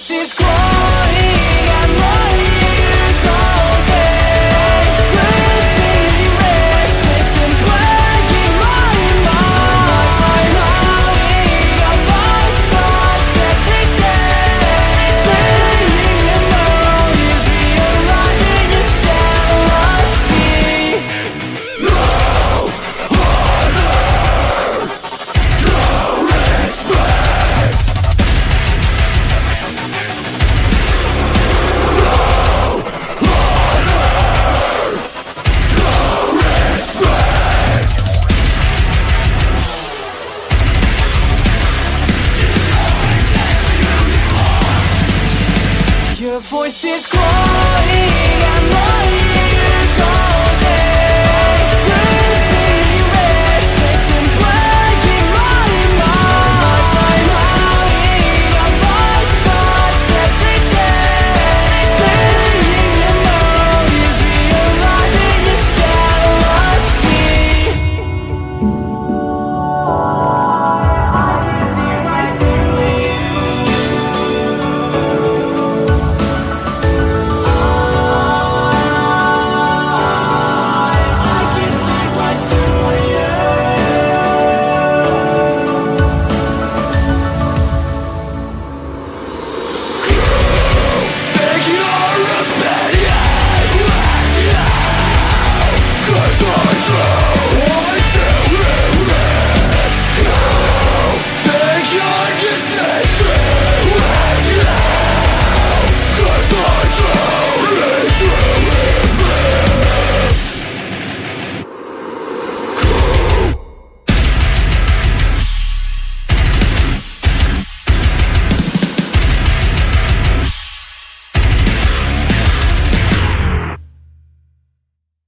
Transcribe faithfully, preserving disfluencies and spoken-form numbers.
voice is crying at my ears all day, leaving me restless and plaguing my mind. I'm clouding up my thoughts every day, saying your mouth is realizing it's jealousy. No honor, no respect. Your voice is crying.